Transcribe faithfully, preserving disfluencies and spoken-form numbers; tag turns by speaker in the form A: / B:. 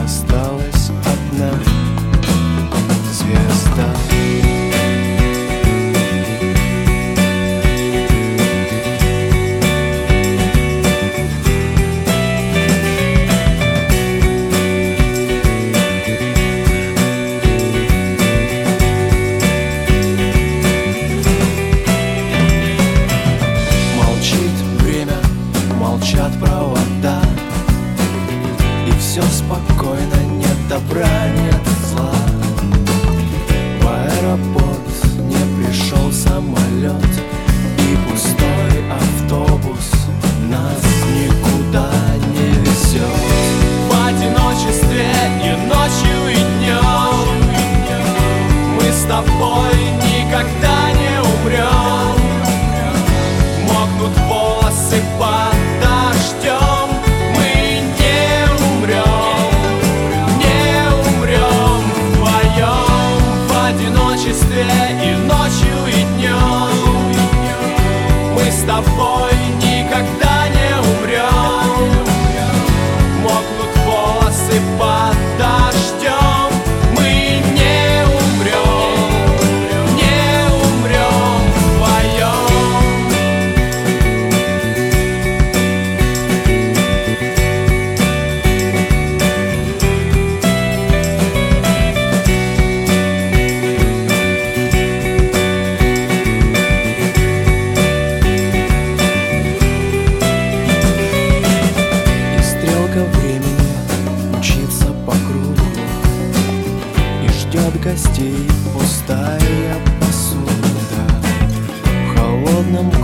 A: осталась одна звезда. Молчат провода, и все спокойно, нет добра, нет зла. В аэропорт не пришел самолет, и пустой автобус нас никуда не везет. В одиночестве и ночью, и днем мы с тобой никогда не умрем. Мокнут волосы под дождем, мы не умрем, не умрем вдвоем. В одиночестве и ночью, и днем мы с тобой никогда не умрем. Мокнут волосы под дождем, мы не умрем, не умрем вдвоем. Ждет гостей пустая посуда в холодном